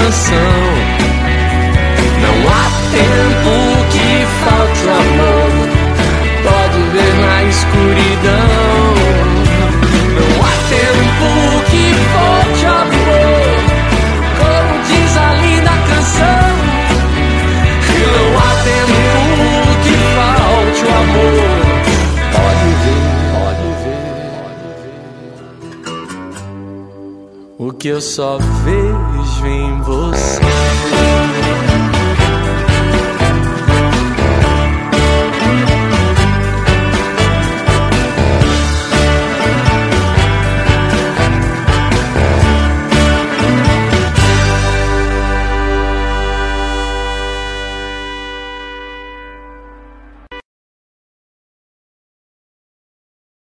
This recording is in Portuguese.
canção. Não há tempo que falte o amor, pode ver na escuridão. Não há tempo que falte o amor, como diz a linda canção. Não há tempo que falte o amor, pode ver, o que eu só vejo em você.